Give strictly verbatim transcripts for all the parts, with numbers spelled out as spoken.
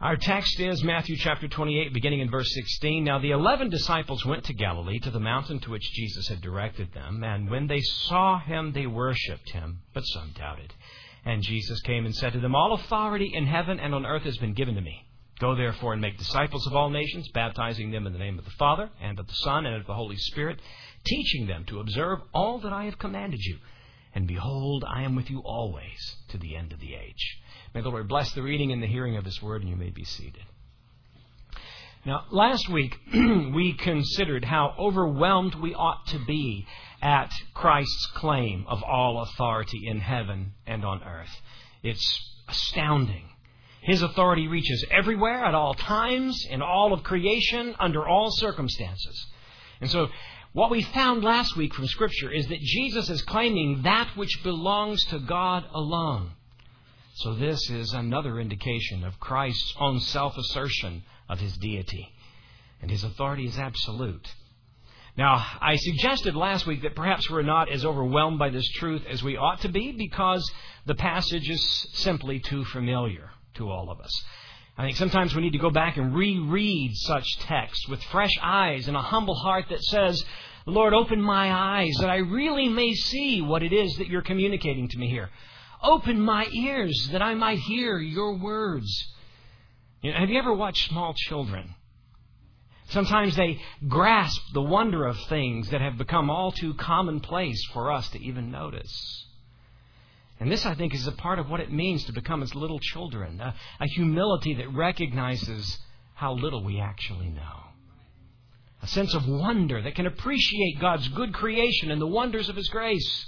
Our text is Matthew chapter twenty-eight, beginning in verse sixteen. Now the eleven disciples went to Galilee, to the mountain to which Jesus had directed them. And when they saw him, they worshipped him, but some doubted. And Jesus came and said to them, All authority in heaven and on earth has been given to me. Go therefore and make disciples of all nations, baptizing them in the name of the Father, and of the Son, and of the Holy Spirit, teaching them to observe all that I have commanded you. And behold, I am with you always to the end of the age. May the Lord bless the reading and the hearing of His Word, and you may be seated. Now, last week, we considered how overwhelmed we ought to be at Christ's claim of all authority in heaven and on earth. It's astounding. His authority reaches everywhere, at all times, in all of creation, under all circumstances. And so, what we found last week from Scripture is that Jesus is claiming that which belongs to God alone. So this is another indication of Christ's own self-assertion of His deity. And His authority is absolute. Now, I suggested last week that perhaps we're not as overwhelmed by this truth as we ought to be because the passage is simply too familiar to all of us. I think sometimes we need to go back and reread such texts with fresh eyes and a humble heart that says, Lord, open my eyes that I really may see what it is that you're communicating to me here. Open my ears that I might hear your words. You know, have you ever watched small children? Sometimes they grasp the wonder of things that have become all too commonplace for us to even notice. And this, I think, is a part of what it means to become as little children, a, a humility that recognizes how little we actually know. A sense of wonder that can appreciate God's good creation and the wonders of His grace.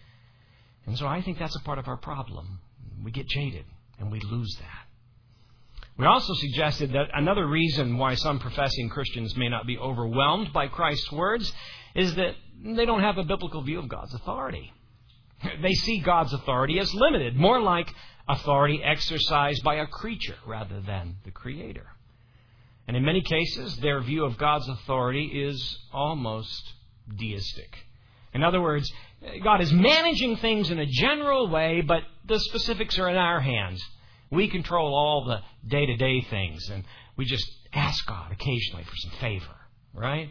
And so I think that's a part of our problem. We get jaded and we lose that. We also suggested that another reason why some professing Christians may not be overwhelmed by Christ's words is that they don't have a biblical view of God's authority. They see God's authority as limited, more like authority exercised by a creature rather than the Creator. And in many cases, their view of God's authority is almost deistic. In other words, God is managing things in a general way, but the specifics are in our hands. We control all the day-to-day things, and we just ask God occasionally for some favor, right?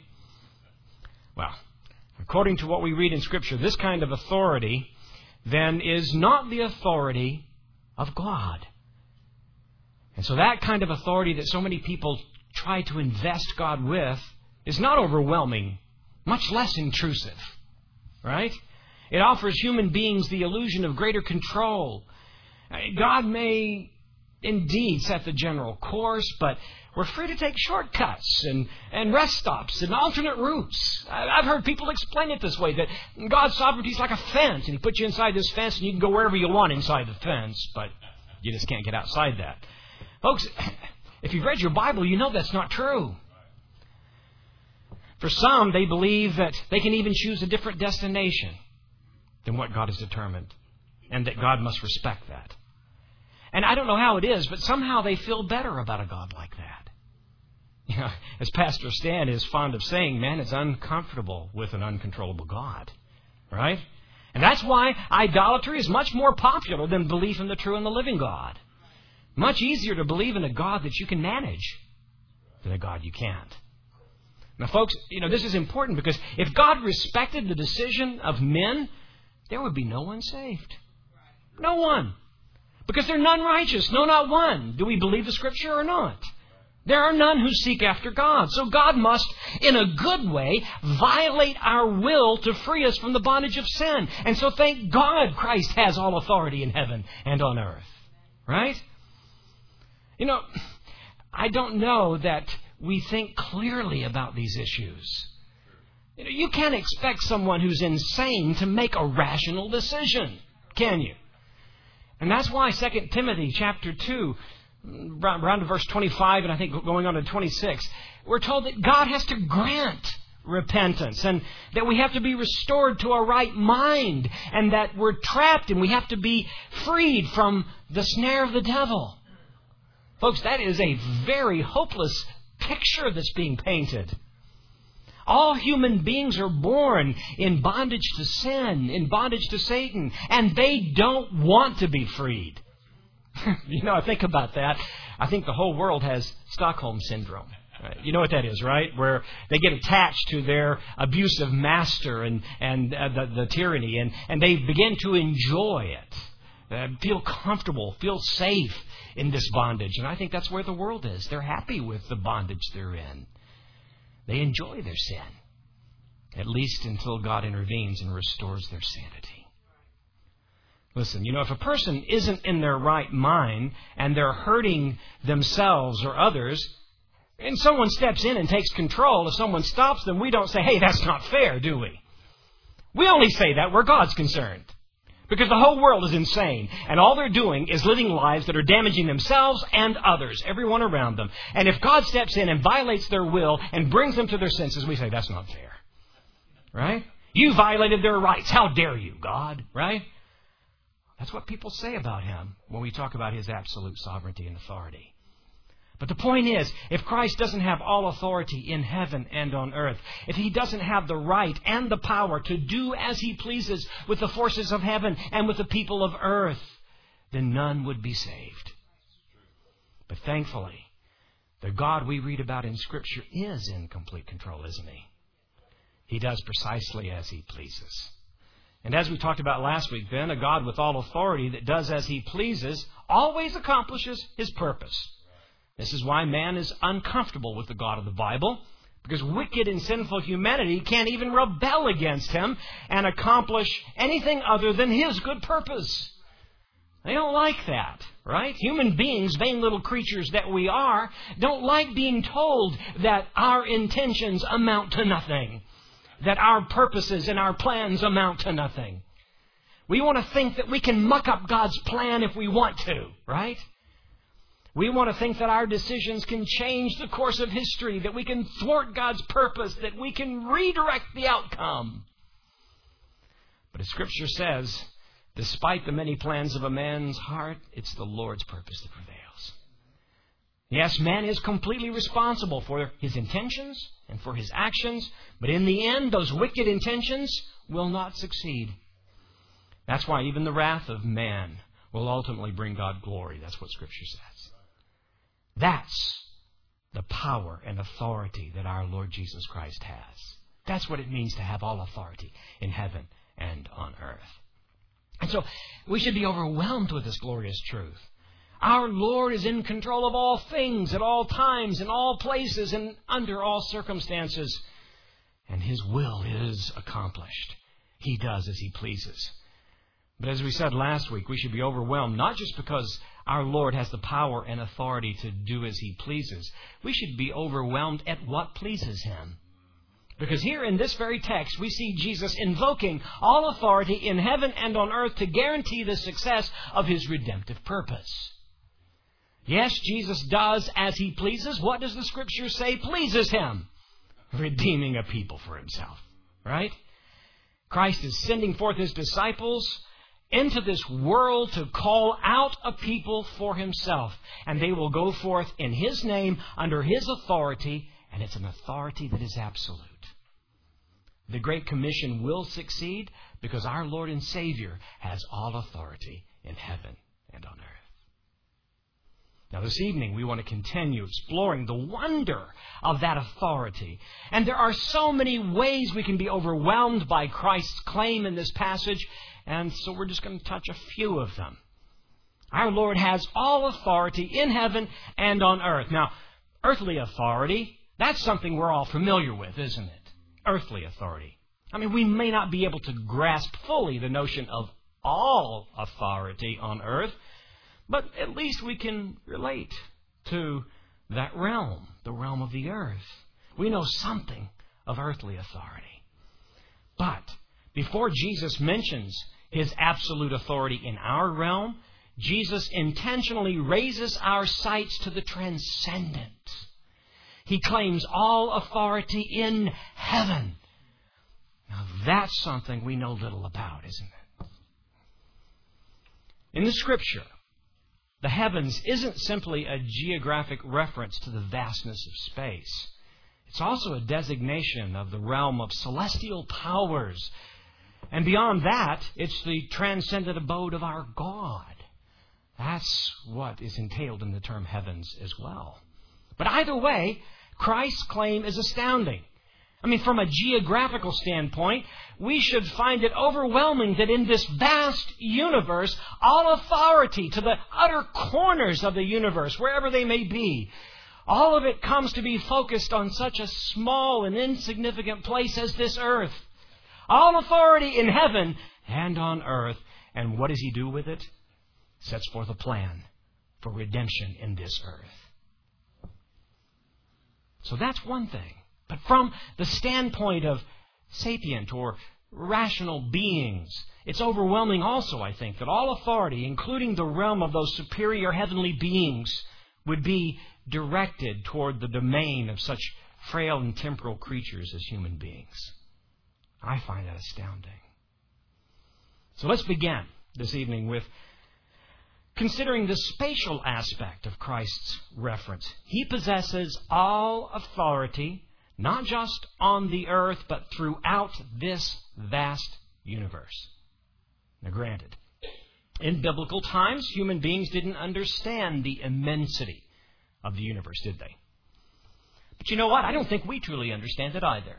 Well, according to what we read in Scripture, this kind of authority then is not the authority of God. And so that kind of authority that so many people try to invest God with is not overwhelming, much less intrusive, right? It offers human beings the illusion of greater control. God may indeed set the general course, but we're free to take shortcuts and, and rest stops and alternate routes. I've heard people explain it this way, that God's sovereignty is like a fence, and He puts you inside this fence and you can go wherever you want inside the fence, but you just can't get outside that. Folks, if you've read your Bible, you know that's not true. For some, they believe that they can even choose a different destination than what God has determined, and that God must respect that. And I don't know how it is, but somehow they feel better about a God like that. You know, as Pastor Stan is fond of saying, man, it's uncomfortable with an uncontrollable God, right? And that's why idolatry is much more popular than belief in the true and the living God. Much easier to believe in a God that you can manage than a God you can't. Now, folks, you know, this is important because if God respected the decision of men, there would be no one saved. No one. Because there are none righteous, no, not one. Do we believe the Scripture or not? There are none who seek after God. So God must, in a good way, violate our will to free us from the bondage of sin. And so thank God Christ has all authority in heaven and on earth. Right? You know, I don't know that we think clearly about these issues. You know, you can't expect someone who's insane to make a rational decision, can you? And that's why Second Timothy chapter two, around to verse twenty-five, and I think going on to twenty-six, we're told that God has to grant repentance and that we have to be restored to a right mind and that we're trapped and we have to be freed from the snare of the devil. Folks, that is a very hopeless picture that's being painted. All human beings are born in bondage to sin, in bondage to Satan, and they don't want to be freed. You know, I think about that. I think the whole world has Stockholm Syndrome. You know what that is, right? Where they get attached to their abusive master and, and uh, the, the tyranny, and, and they begin to enjoy it, uh, feel comfortable, feel safe in this bondage. And I think that's where the world is. They're happy with the bondage they're in. They enjoy their sin, at least until God intervenes and restores their sanity. Listen, you know, if a person isn't in their right mind and they're hurting themselves or others, and someone steps in and takes control, if someone stops them, we don't say, hey, that's not fair, do we? We only say that where God's concerned. Because the whole world is insane. And all they're doing is living lives that are damaging themselves and others, everyone around them. And if God steps in and violates their will and brings them to their senses, we say, that's not fair. Right? You violated their rights. How dare you, God? Right? That's what people say about Him when we talk about His absolute sovereignty and authority. But the point is, if Christ doesn't have all authority in heaven and on earth, if He doesn't have the right and the power to do as He pleases with the forces of heaven and with the people of earth, then none would be saved. But thankfully, the God we read about in Scripture is in complete control, isn't He? He does precisely as He pleases. And as we talked about last week, then, a God with all authority that does as He pleases always accomplishes His purpose. This is why man is uncomfortable with the God of the Bible, because wicked and sinful humanity can't even rebel against Him and accomplish anything other than His good purpose. They don't like that, right? Human beings, vain little creatures that we are, don't like being told that our intentions amount to nothing, that our purposes and our plans amount to nothing. We want to think that we can muck up God's plan if we want to, right? We want to think that our decisions can change the course of history, that we can thwart God's purpose, that we can redirect the outcome. But as Scripture says, despite the many plans of a man's heart, it's the Lord's purpose that prevails. Yes, man is completely responsible for his intentions and for his actions, but in the end, those wicked intentions will not succeed. That's why even the wrath of man will ultimately bring God glory. That's what Scripture says. That's the power and authority that our Lord Jesus Christ has. That's what it means to have all authority in heaven and on earth. And so we should be overwhelmed with this glorious truth. Our Lord is in control of all things at all times, in all places, and under all circumstances. And His will is accomplished. He does as He pleases. But as we said last week, we should be overwhelmed, not just because our Lord has the power and authority to do as He pleases. We should be overwhelmed at what pleases Him. Because here in this very text, we see Jesus invoking all authority in heaven and on earth to guarantee the success of His redemptive purpose. Yes, Jesus does as He pleases. What does the Scripture say pleases Him? Redeeming a people for Himself. Right? Christ is sending forth His disciples into this world to call out a people for Himself. And they will go forth in His name, under His authority, and it's an authority that is absolute. The Great Commission will succeed because our Lord and Savior has all authority in heaven and on earth. Now this evening we want to continue exploring the wonder of that authority. And there are so many ways we can be overwhelmed by Christ's claim in this passage. And so we're just going to touch a few of them. Our Lord has all authority in heaven and on earth. Now, earthly authority, that's something we're all familiar with, isn't it? Earthly authority. I mean, we may not be able to grasp fully the notion of all authority on earth, but at least we can relate to that realm, the realm of the earth. We know something of earthly authority. But before Jesus mentions His absolute authority in our realm, Jesus intentionally raises our sights to the transcendent. He claims all authority in heaven. Now that's something we know little about, isn't it? In the Scripture, the heavens isn't simply a geographic reference to the vastness of space. It's also a designation of the realm of celestial powers. And beyond that, it's the transcendent abode of our God. That's what is entailed in the term heavens as well. But either way, Christ's claim is astounding. I mean, from a geographical standpoint, we should find it overwhelming that in this vast universe, all authority to the utter corners of the universe, wherever they may be, all of it comes to be focused on such a small and insignificant place as this earth. All authority in heaven and on earth. And what does He do with it? Sets forth a plan for redemption in this earth. So that's one thing. But from the standpoint of sapient or rational beings, it's overwhelming also, I think, that all authority, including the realm of those superior heavenly beings, would be directed toward the domain of such frail and temporal creatures as human beings. I find that astounding. So let's begin this evening with considering the spatial aspect of Christ's reference. He possesses all authority, not just on the earth, but throughout this vast universe. Now, granted, in biblical times, human beings didn't understand the immensity of the universe, did they? But you know what? I don't think we truly understand it either.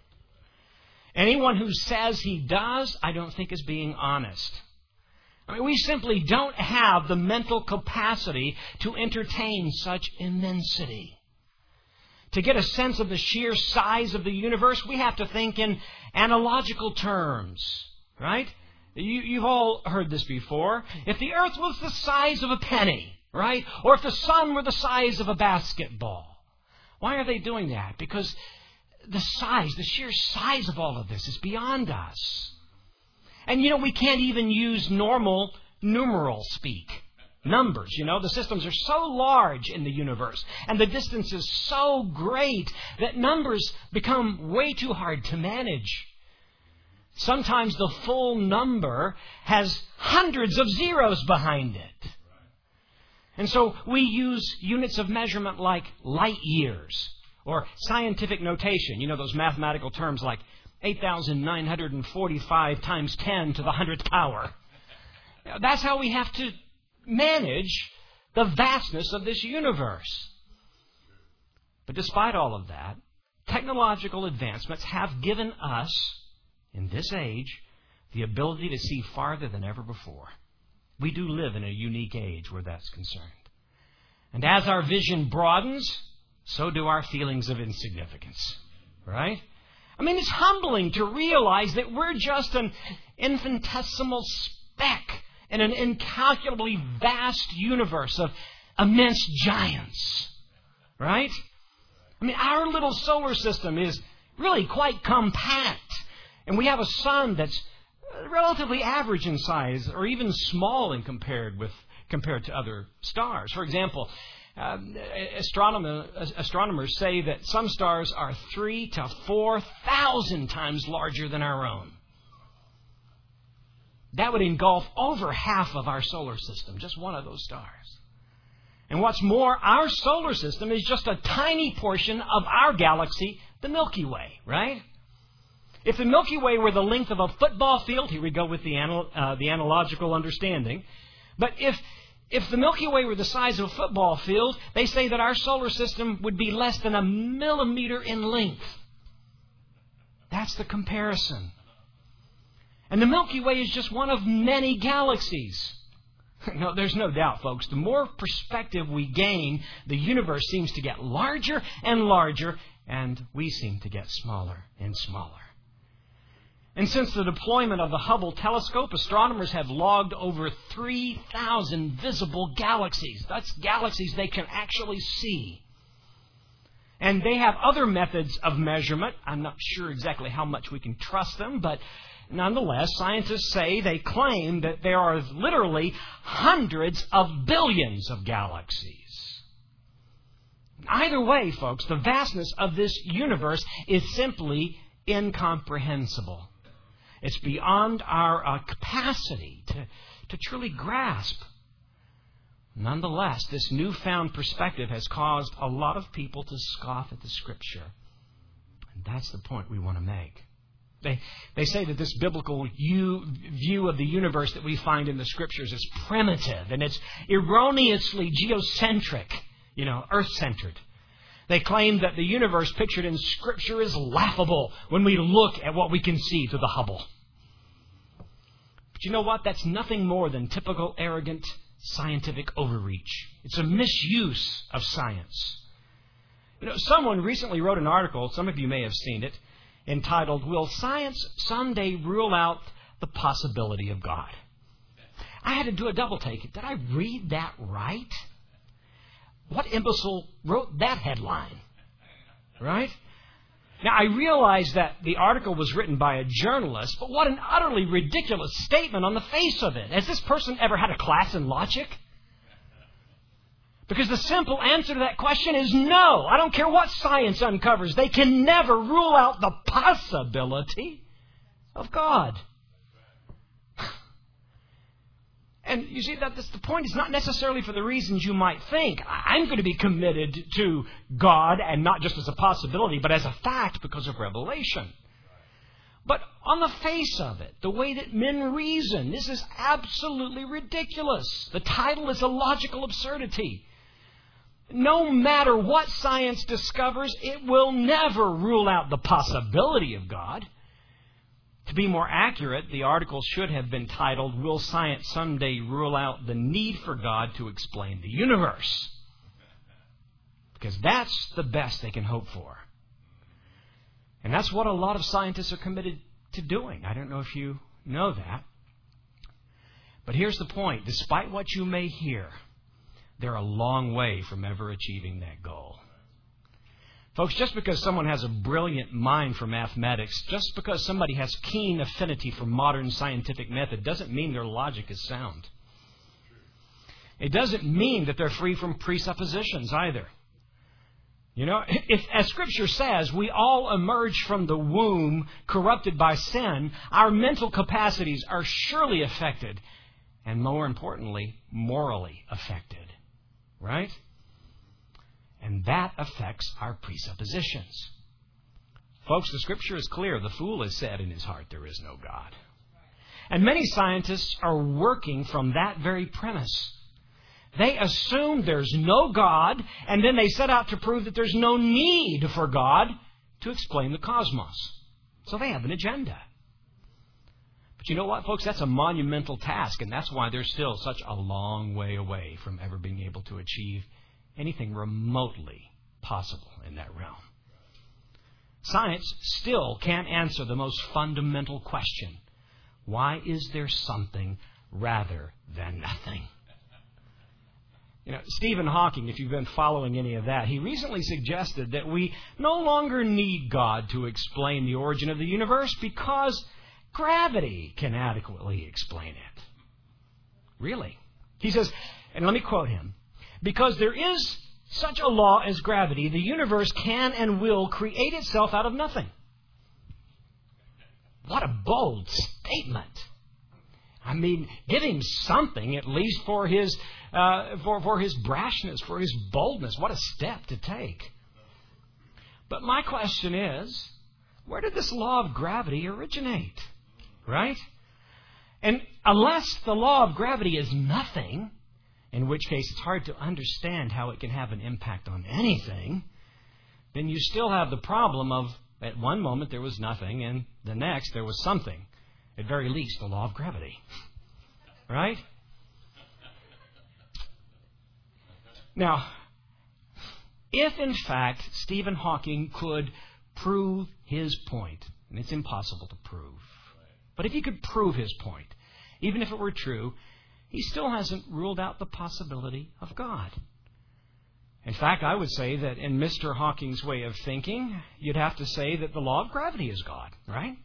Anyone who says he does, I don't think is being honest. I mean, we simply don't have the mental capacity to entertain such immensity. To get a sense of the sheer size of the universe, we have to think in analogical terms, right? You, you've all heard this before. If the earth was the size of a penny, right? Or if the sun were the size of a basketball. Why are they doing that? Because the size, the sheer size of all of this is beyond us. And, you know, we can't even use normal numeral speak. Numbers, you know, the systems are so large in the universe and the distance is so great that numbers become way too hard to manage. Sometimes the full number has hundreds of zeros behind it. And so we use units of measurement like light years or scientific notation, you know, those mathematical terms like eight thousand nine hundred forty-five times ten to the hundredth power. That's how we have to manage the vastness of this universe. But despite all of that, technological advancements have given us, in this age, the ability to see farther than ever before. We do live in a unique age where that's concerned. And as our vision broadens, so do our feelings of insignificance. Right? I mean, it's humbling to realize that we're just an infinitesimal speck in an incalculably vast universe of immense giants. Right? I mean, our little solar system is really quite compact. And we have a sun that's relatively average in size, or even small in compared with compared to other stars. For example, um, astronomer, astronomers say that some stars are three to four thousand times larger than our own. That would engulf over half of our solar system, just one of those stars. And what's more, our solar system is just a tiny portion of our galaxy, the Milky Way, right? If the Milky Way were the length of a football field, here we go with the, anal, uh, the analogical understanding. But if, if the Milky Way were the size of a football field, they say that our solar system would be less than a millimeter in length. That's the comparison. And the Milky Way is just one of many galaxies. No, there's no doubt, folks. The more perspective we gain, the universe seems to get larger and larger, and we seem to get smaller and smaller. And since the deployment of the Hubble telescope, astronomers have logged over three thousand visible galaxies. That's galaxies they can actually see. And they have other methods of measurement. I'm not sure exactly how much we can trust them, but nonetheless, scientists say they claim that there are literally hundreds of billions of galaxies. Either way, folks, the vastness of this universe is simply incomprehensible. It's beyond our uh, capacity to, to truly grasp. Nonetheless, this newfound perspective has caused a lot of people to scoff at the Scripture. And that's the point we want to make. They, they say that this biblical view, view of the universe that we find in the Scriptures is primitive and it's erroneously geocentric, you know, earth-centered. They claim that the universe pictured in Scripture is laughable when we look at what we can see through the Hubble. But you know what? That's nothing more than typical arrogant scientific overreach. It's a misuse of science. You know, someone recently wrote an article, some of you may have seen it, entitled, "Will Science Someday Rule Out the Possibility of God?" I had to do a double take. Did I read that right? What imbecile wrote that headline? Right? Now, I realize that the article was written by a journalist, but what an utterly ridiculous statement on the face of it. Has this person ever had a class in logic? Because the simple answer to that question is no. I don't care what science uncovers. They can never rule out the possibility of God. And you see, that that's the point. It's not necessarily for the reasons you might think. I'm going to be committed to God, and not just as a possibility, but as a fact because of revelation. But on the face of it, the way that men reason, this is absolutely ridiculous. The title is a logical absurdity. No matter what science discovers, it will never rule out the possibility of God. To be more accurate, the article should have been titled, "Will Science Someday Rule Out the Need for God to Explain the Universe?" Because that's the best they can hope for. And that's what a lot of scientists are committed to doing. I don't know if you know that. But here's the point. Despite what you may hear, they're a long way from ever achieving that goal. Folks, just because someone has a brilliant mind for mathematics, just because somebody has keen affinity for modern scientific method, doesn't mean their logic is sound. It doesn't mean that they're free from presuppositions either. You know, if, as Scripture says, we all emerge from the womb corrupted by sin, our mental capacities are surely affected, and more importantly, morally affected. Right? And that affects our presuppositions. Folks, the Scripture is clear. The fool has said in his heart, there is no God. And many scientists are working from that very premise. They assume there's no God, and then they set out to prove that there's no need for God to explain the cosmos. So they have an agenda. But you know what, folks? That's a monumental task, and that's why they're still such a long way away from ever being able to achieve anything remotely possible in that realm. Science still can't answer the most fundamental question. Why is there something rather than nothing? You know, Stephen Hawking, if you've been following any of that, he recently suggested that we no longer need God to explain the origin of the universe because gravity can adequately explain it. Really? He says, and let me quote him, "Because there is such a law as gravity, the universe can and will create itself out of nothing." What a bold statement. I mean, give him something at least for his uh, for, for his brashness, for his boldness. What a step to take. But my question is, where did this law of gravity originate? Right? And unless the law of gravity is nothing, in which case it's hard to understand how it can have an impact on anything, then you still have the problem of at one moment there was nothing and the next there was something. At very least, the law of gravity. Right? Now, if in fact Stephen Hawking could prove his point, and it's impossible to prove, but if he could prove his point, even if it were true, he still hasn't ruled out the possibility of God. In fact, I would say that in Mister Hawking's way of thinking, you'd have to say that the law of gravity is God, right?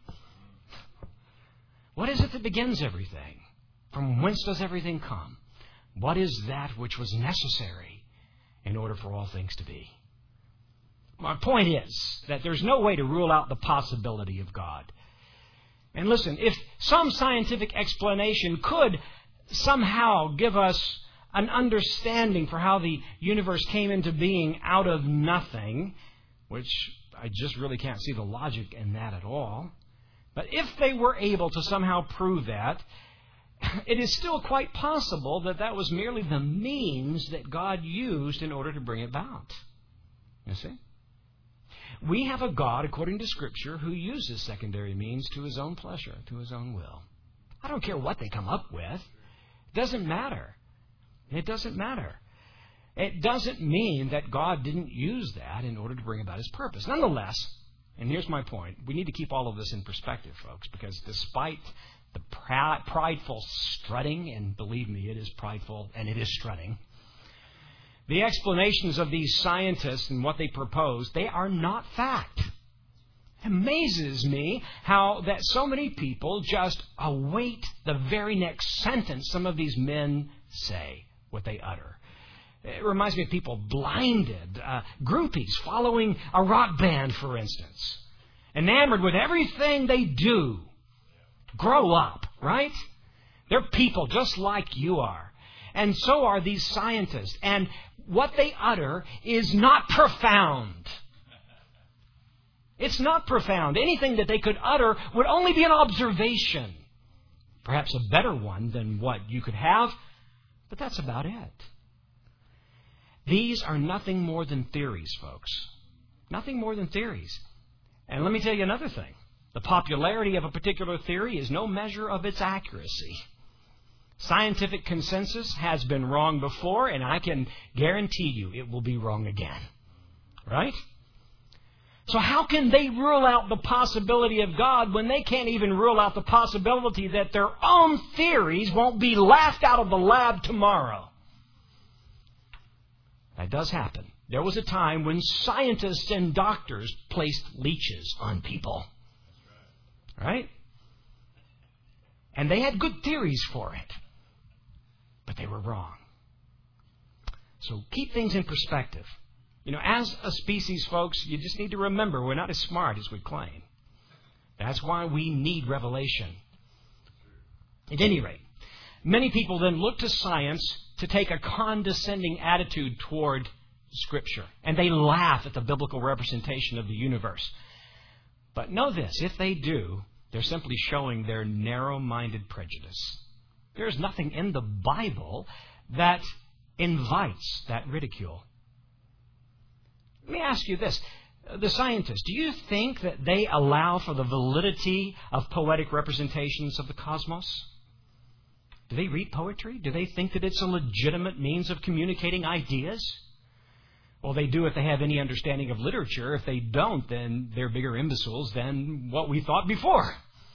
What is it that begins everything? From whence does everything come? What is that which was necessary in order for all things to be? My point is that there's no way to rule out the possibility of God. And listen, if some scientific explanation could somehow give us an understanding for how the universe came into being out of nothing, which I just really can't see the logic in that at all. But if they were able to somehow prove that, it is still quite possible that that was merely the means that God used in order to bring it about. You see? We have a God, according to Scripture, who uses secondary means to His own pleasure, to His own will. I don't care what they come up with. It doesn't matter. It doesn't matter. It doesn't mean that God didn't use that in order to bring about His purpose. Nonetheless, and here's my point, we need to keep all of this in perspective, folks, because despite the proud, prideful strutting, and believe me, it is prideful and it is strutting, the explanations of these scientists and what they propose, they are not fact. It amazes me how that so many people just await the very next sentence some of these men say, what they utter. It reminds me of people blinded, uh, groupies following a rock band, for instance, enamored with everything they do. Grow up, right? They're people just like you are. And so are these scientists. And what they utter is not profound. It's not profound. Anything that they could utter would only be an observation. Perhaps a better one than what you could have, but that's about it. These are nothing more than theories, folks. Nothing more than theories. And let me tell you another thing. The popularity of a particular theory is no measure of its accuracy. Scientific consensus has been wrong before, and I can guarantee you it will be wrong again. Right? So how can they rule out the possibility of God when they can't even rule out the possibility that their own theories won't be laughed out of the lab tomorrow? That does happen. There was a time when scientists and doctors placed leeches on people. Right? And they had good theories for it. But they were wrong. So keep things in perspective. You know, as a species, folks, you just need to remember we're not as smart as we claim. That's why we need revelation. At any rate, many people then look to science to take a condescending attitude toward Scripture. And they laugh at the biblical representation of the universe. But know this, if they do, they're simply showing their narrow-minded prejudice. There's nothing in the Bible that invites that ridicule. Let me ask you this. The scientists, do you think that they allow for the validity of poetic representations of the cosmos? Do they read poetry? Do they think that it's a legitimate means of communicating ideas? Well, they do if they have any understanding of literature. If they don't, then they're bigger imbeciles than what we thought before.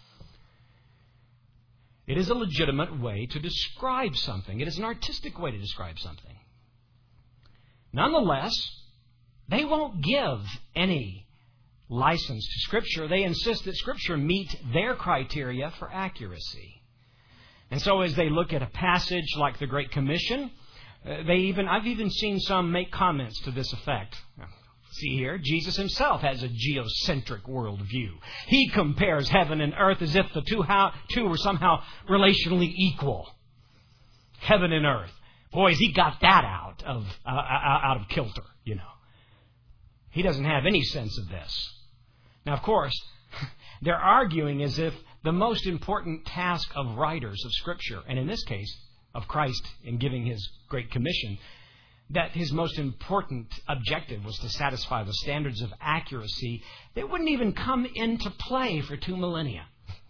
It is a legitimate way to describe something. It is an artistic way to describe something. Nonetheless, they won't give any license to Scripture. They insist that Scripture meet their criteria for accuracy. And so as they look at a passage like the Great Commission, uh, they even I've even seen some make comments to this effect. See here, Jesus Himself has a geocentric worldview. He compares heaven and earth as if the two, how, two were somehow relationally equal. Heaven and earth. Boys, He got that out of uh, out of kilter, you know. He doesn't have any sense of this. Now, of course, they're arguing as if the most important task of writers of Scripture, and in this case, of Christ in giving His Great Commission, that His most important objective was to satisfy the standards of accuracy that wouldn't even come into play for two millennia.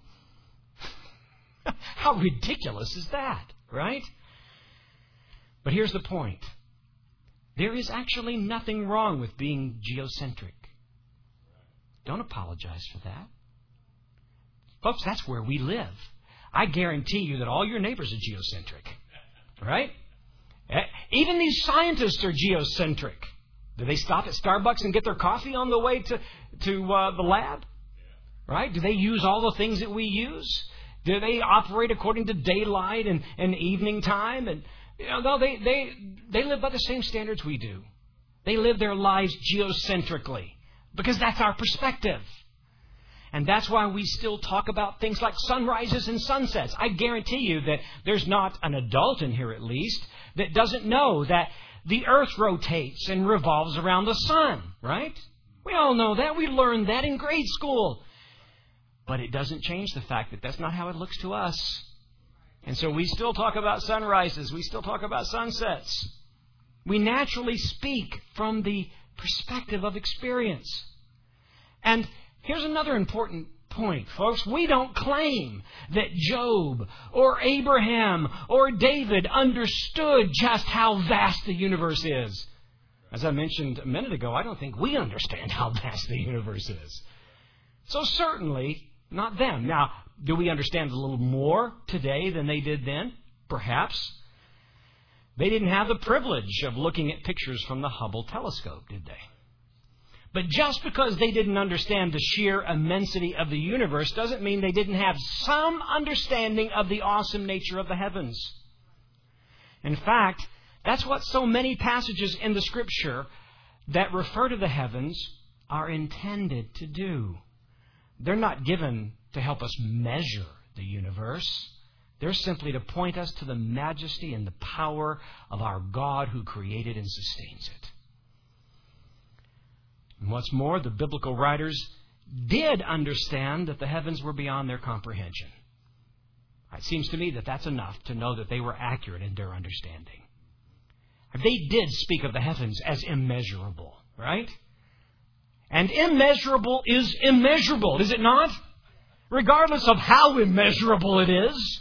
How ridiculous is that, right? But here's the point. There is actually nothing wrong with being geocentric. Don't apologize for that. Folks, that's where we live. I guarantee you that all your neighbors are geocentric. Right? Even these scientists are geocentric. Do they stop at Starbucks and get their coffee on the way to, to uh, the lab? Right? Do they use all the things that we use? Do they operate according to daylight and, and evening time? And you know, no, they, they, they live by the same standards we do. They live their lives geocentrically because that's our perspective. And that's why we still talk about things like sunrises and sunsets. I guarantee you that there's not an adult in here, at least, that doesn't know that the earth rotates and revolves around the sun, right? We all know that. We learned that in grade school. But it doesn't change the fact that that's not how it looks to us. And so we still talk about sunrises. We still talk about sunsets. We naturally speak from the perspective of experience. And here's another important point, folks. We don't claim that Job or Abraham or David understood just how vast the universe is. As I mentioned a minute ago, I don't think we understand how vast the universe is. So certainly not them. Now, do we understand a little more today than they did then? Perhaps. They didn't have the privilege of looking at pictures from the Hubble telescope, did they? But just because they didn't understand the sheer immensity of the universe doesn't mean they didn't have some understanding of the awesome nature of the heavens. In fact, that's what so many passages in the Scripture that refer to the heavens are intended to do. They're not given to help us measure the universe. They're simply to point us to the majesty and the power of our God who created and sustains it. And what's more, the biblical writers did understand that the heavens were beyond their comprehension. It seems to me that that's enough to know that they were accurate in their understanding. They did speak of the heavens as immeasurable, right? And immeasurable is immeasurable, is it not? Regardless of how immeasurable it is.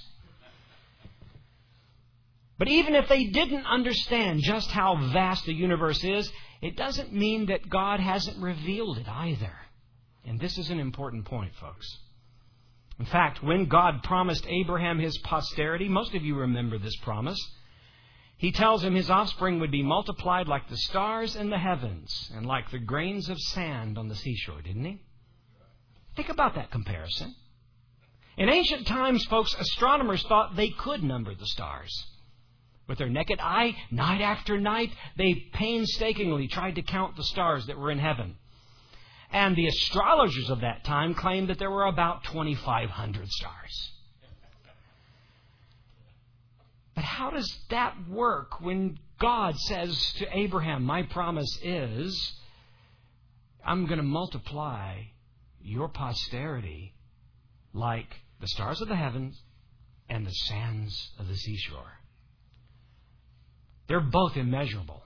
But even if they didn't understand just how vast the universe is, it doesn't mean that God hasn't revealed it either. And this is an important point, folks. In fact, when God promised Abraham his posterity, most of you remember this promise, He tells him his offspring would be multiplied like the stars in the heavens and like the grains of sand on the seashore, didn't he? Think about that comparison. In ancient times, folks, astronomers thought they could number the stars. With their naked eye, night after night, they painstakingly tried to count the stars that were in heaven. And the astrologers of that time claimed that there were about twenty-five hundred stars. But how does that work when God says to Abraham, my promise is, I'm going to multiply your posterity like the stars of the heavens and the sands of the seashore. They're both immeasurable.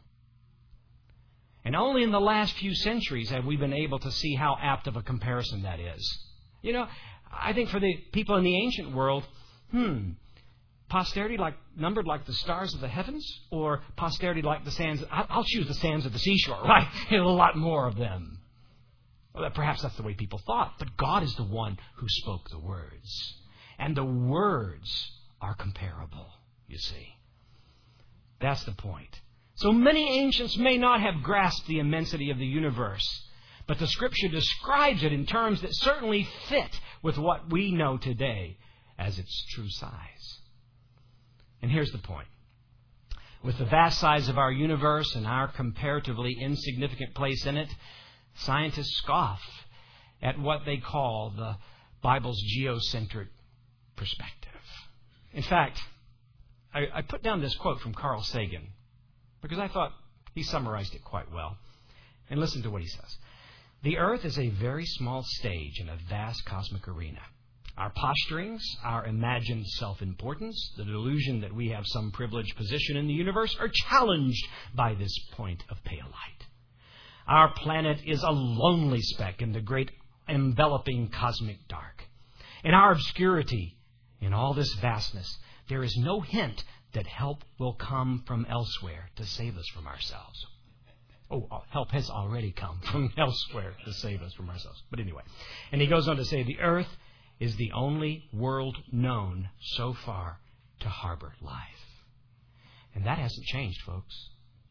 And only in the last few centuries have we been able to see how apt of a comparison that is. You know, I think for the people in the ancient world, hmm, posterity like numbered like the stars of the heavens, or posterity like the sands? I'll choose the sands of the seashore, right? A lot more of them. Well, perhaps that's the way people thought. But God is the one who spoke the words. And the words are comparable, you see. That's the point. So many ancients may not have grasped the immensity of the universe, but the Scripture describes it in terms that certainly fit with what we know today as its true size. And here's the point. With the vast size of our universe and our comparatively insignificant place in it, scientists scoff at what they call the Bible's geocentric perspective. In fact, I, I put down this quote from Carl Sagan because I thought he summarized it quite well. And listen to what he says. The earth is a very small stage in a vast cosmic arena. Our posturings, our imagined self-importance, the delusion that we have some privileged position in the universe are challenged by this point of pale light. Our planet is a lonely speck in the great enveloping cosmic dark. In our obscurity, in all this vastness, there is no hint that help will come from elsewhere to save us from ourselves. Oh, help has already come from elsewhere to save us from ourselves. But anyway, and he goes on to say, the earth is the only world known so far to harbor life. And that hasn't changed, folks.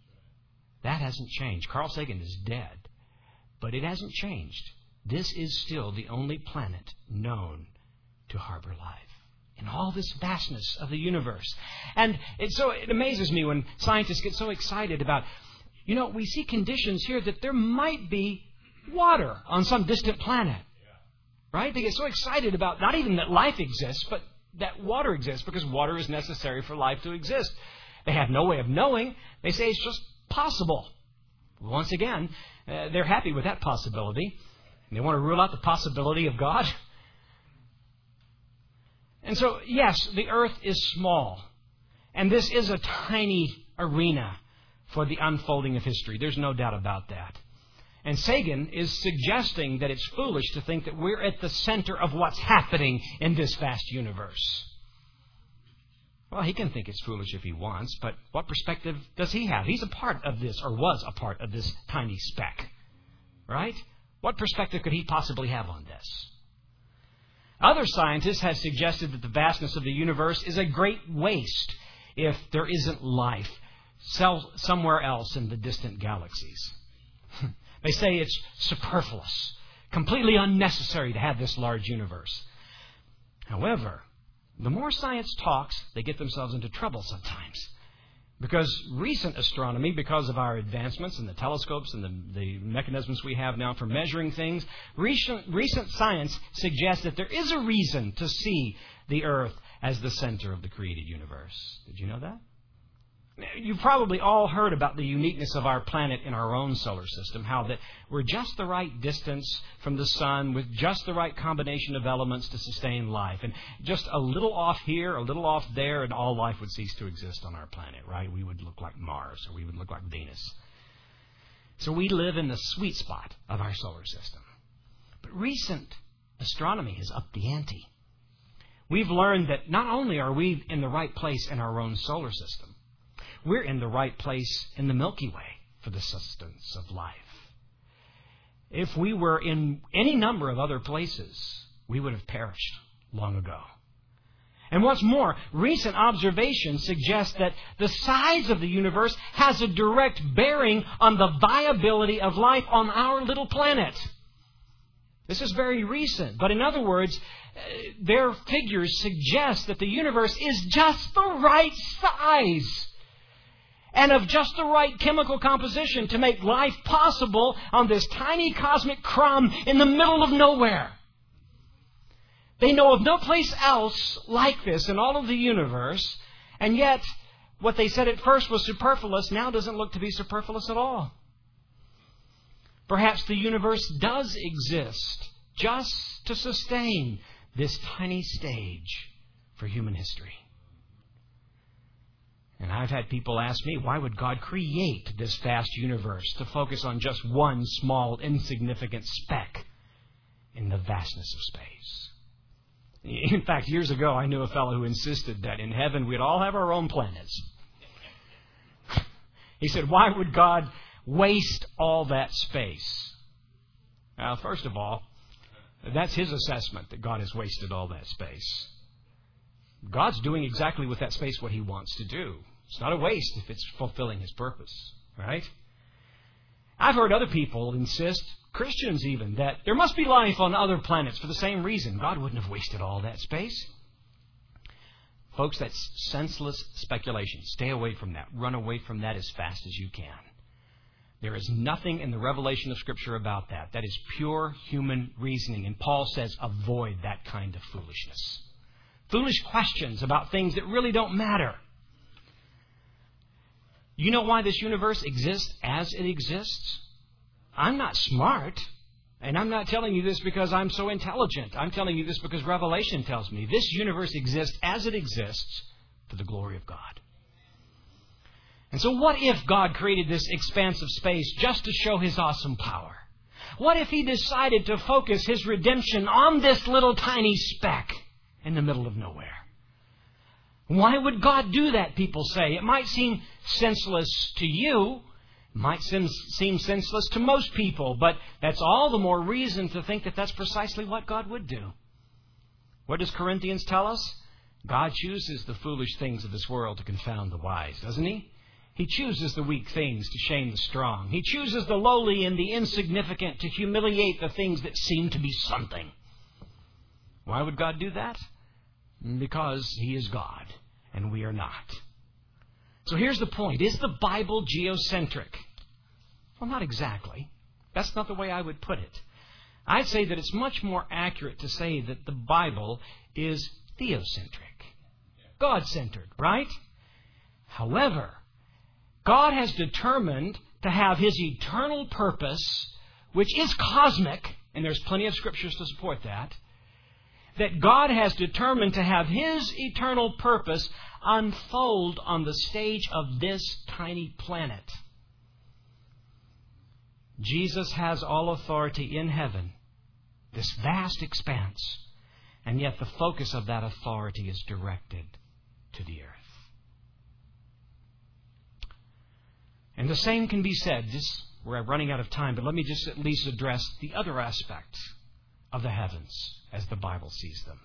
That hasn't changed. Carl Sagan is dead, but it hasn't changed. This is still the only planet known to harbor life in all this vastness of the universe. And it, so it amazes me when scientists get so excited about, you know, we see conditions here that there might be water on some distant planet. Right? They get so excited about not even that life exists, but that water exists, because water is necessary for life to exist. They have no way of knowing. They say it's just possible. Once again, uh, they're happy with that possibility. And they want to rule out the possibility of God. And so, yes, the earth is small. And this is a tiny arena for the unfolding of history. There's no doubt about that. And Sagan is suggesting that it's foolish to think that we're at the center of what's happening in this vast universe. Well, he can think it's foolish if he wants, but what perspective does he have? He's a part of this, or was a part of this tiny speck, right? What perspective could he possibly have on this? Other scientists have suggested that the vastness of the universe is a great waste if there isn't life somewhere else in the distant galaxies. They say it's superfluous, completely unnecessary to have this large universe. However, the more science talks, they get themselves into trouble sometimes. Because recent astronomy, because of our advancements in the telescopes and the, the mechanisms we have now for measuring things, recent, recent science suggests that there is a reason to see the earth as the center of the created universe. Did you know that? You've probably all heard about the uniqueness of our planet in our own solar system, how that we're just the right distance from the sun with just the right combination of elements to sustain life. And just a little off here, a little off there, and all life would cease to exist on our planet, right? We would look like Mars, or we would look like Venus. So we live in the sweet spot of our solar system. But recent astronomy has upped the ante. We've learned that not only are we in the right place in our own solar system, we're in the right place in the Milky Way for the sustenance of life. If we were in any number of other places, we would have perished long ago. And what's more, recent observations suggest that the size of the universe has a direct bearing on the viability of life on our little planet. This is very recent, but in other words, their figures suggest that the universe is just the right size and of just the right chemical composition to make life possible on this tiny cosmic crumb in the middle of nowhere. They know of no place else like this in all of the universe, and yet what they said at first was superfluous now doesn't look to be superfluous at all. Perhaps the universe does exist just to sustain this tiny stage for human history. And I've had people ask me, why would God create this vast universe to focus on just one small, insignificant speck in the vastness of space? In fact, years ago, I knew a fellow who insisted that in heaven we'd all have our own planets. He said, why would God waste all that space? Now, first of all, that's his assessment, that God has wasted all that space. God's doing exactly with that space what He wants to do. It's not a waste if it's fulfilling His purpose, right? I've heard other people insist, Christians even, that there must be life on other planets for the same reason. God wouldn't have wasted all that space. Folks, that's senseless speculation. Stay away from that. Run away from that as fast as you can. There is nothing in the revelation of Scripture about that. That is pure human reasoning. And Paul says, avoid that kind of foolishness. Foolish questions about things that really don't matter. You know why this universe exists as it exists? I'm not smart, and I'm not telling you this because I'm so intelligent. I'm telling you this because Revelation tells me this universe exists as it exists for the glory of God. And so what if God created this expanse of space just to show His awesome power? What if He decided to focus His redemption on this little tiny speck in the middle of nowhere? Why would God do that, people say? It might seem senseless to you. It might seem, seem senseless to most people. But that's all the more reason to think that that's precisely what God would do. What does Corinthians tell us? God chooses the foolish things of this world to confound the wise, doesn't He? He chooses the weak things to shame the strong. He chooses the lowly and the insignificant to humiliate the things that seem to be something. Why would God do that? Because He is God, and we are not. So here's the point. Is the Bible geocentric? Well, not exactly. That's not the way I would put it. I'd say that it's much more accurate to say that the Bible is theocentric. God-centered, right? However, God has determined to have His eternal purpose, which is cosmic, and there's plenty of scriptures to support that. that God has determined to have His eternal purpose unfold on the stage of this tiny planet. Jesus has all authority in heaven, this vast expanse, and yet the focus of that authority is directed to the earth. And the same can be said, just we're running out of time, but let me just at least address the other aspects of the heavens as the Bible sees them.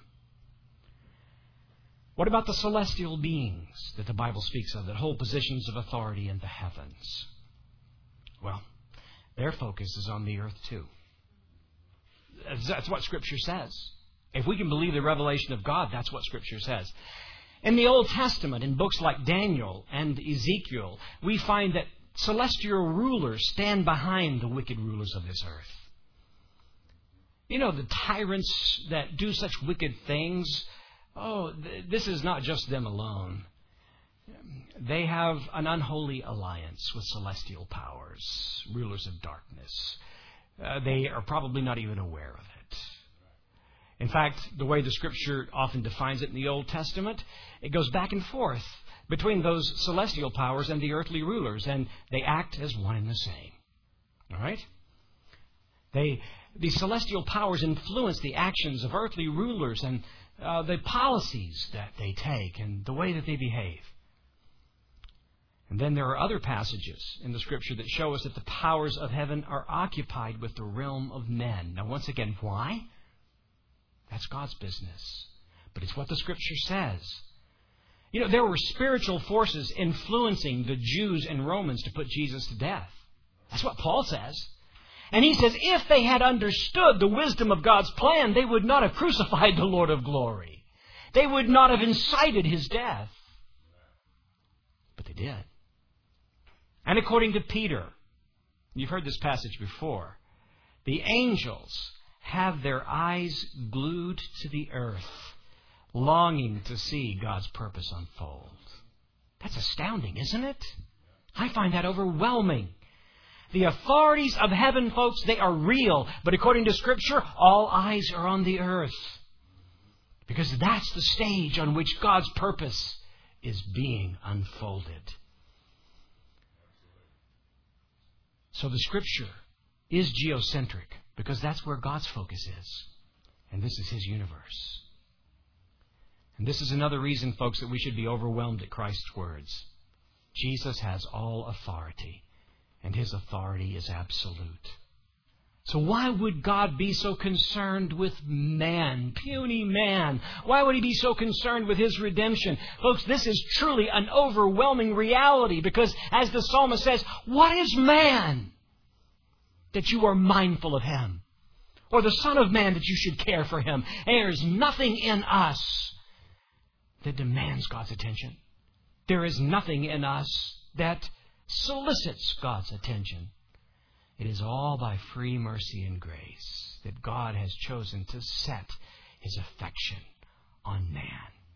What about the celestial beings that the Bible speaks of that hold positions of authority in the heavens? Well, their focus is on the earth too. That's what Scripture says. If we can believe the revelation of God, that's what Scripture says. In the Old Testament, in books like Daniel and Ezekiel, we find that celestial rulers stand behind the wicked rulers of this earth. You know, the tyrants that do such wicked things, oh, th- this is not just them alone. They have an unholy alliance with celestial powers, rulers of darkness. Uh, they are probably not even aware of it. In fact, the way the Scripture often defines it in the Old Testament, it goes back and forth between those celestial powers and the earthly rulers, and they act as one and the same. All right? They, the celestial powers influence the actions of earthly rulers and uh, the policies that they take and the way that they behave. And then there are other passages in the Scripture that show us that the powers of heaven are occupied with the realm of men. Now, once again, why? That's God's business. But it's what the Scripture says. You know, there were spiritual forces influencing the Jews and Romans to put Jesus to death. That's what Paul says. And he says if they had understood the wisdom of God's plan, they would not have crucified the Lord of glory. They would not have incited His death. But they did. And according to Peter, you've heard this passage before, the angels have their eyes glued to the earth, longing to see God's purpose unfold. That's astounding, isn't it? I find that overwhelming. The authorities of heaven, folks, they are real. But according to Scripture, all eyes are on the earth. Because that's the stage on which God's purpose is being unfolded. So the Scripture is geocentric because that's where God's focus is. And this is His universe. And this is another reason, folks, that we should be overwhelmed at Christ's words. Jesus has all authority, and His authority is absolute. So why would God be so concerned with man, puny man? Why would He be so concerned with His redemption? Folks, this is truly an overwhelming reality because, as the psalmist says, what is man that you are mindful of him? Or the Son of Man that you should care for him? There is nothing in us that demands God's attention. There is nothing in us that solicits God's attention. It is all by free mercy and grace that God has chosen to set His affection on man.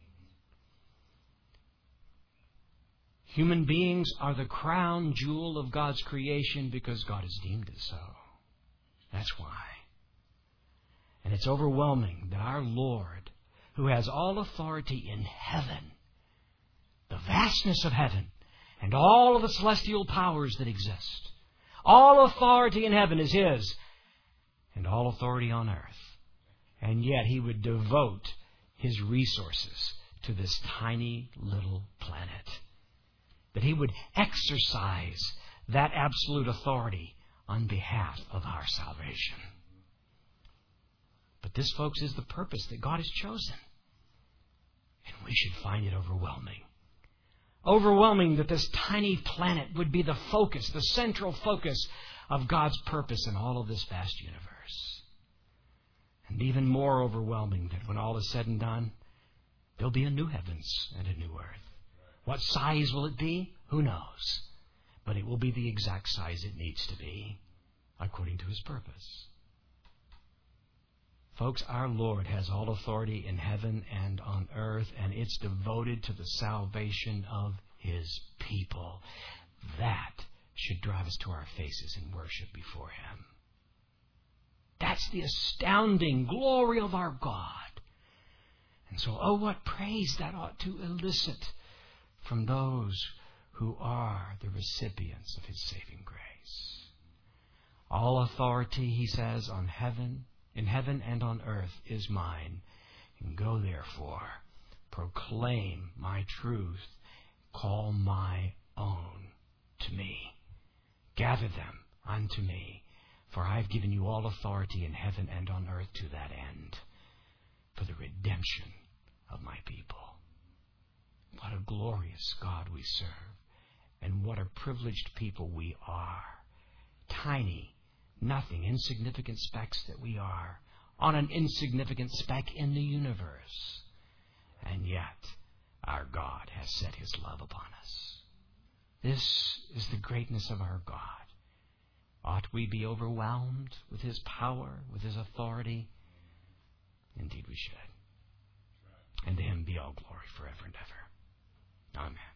Human beings are the crown jewel of God's creation because God has deemed it so. That's why. And it's overwhelming that our Lord, who has all authority in heaven, the vastness of heaven, and all of the celestial powers that exist, all authority in heaven is His, and all authority on earth. And yet He would devote His resources to this tiny little planet. That He would exercise that absolute authority on behalf of our salvation. But this, folks, is the purpose that God has chosen. And we should find it overwhelming. Overwhelming that this tiny planet would be the focus, the central focus of God's purpose in all of this vast universe. And even more overwhelming that when all is said and done, there'll be a new heavens and a new earth. What size will it be? Who knows? But it will be the exact size it needs to be, according to His purpose. Folks, our Lord has all authority in heaven and on earth, and it's devoted to the salvation of His people. That should drive us to our faces in worship before Him. That's the astounding glory of our God. And so, oh, what praise that ought to elicit from those who are the recipients of His saving grace. All authority, He says, on heaven, in heaven and on earth is mine. And go therefore, proclaim my truth, call my own to me. Gather them unto me, for I have given you all authority in heaven and on earth to that end, for the redemption of my people. What a glorious God we serve, and what a privileged people we are. Tiny, nothing, insignificant specks that we are, on an insignificant speck in the universe. And yet, our God has set His love upon us. This is the greatness of our God. Ought we be overwhelmed with His power, with His authority? Indeed we should. And to Him be all glory forever and ever. Amen.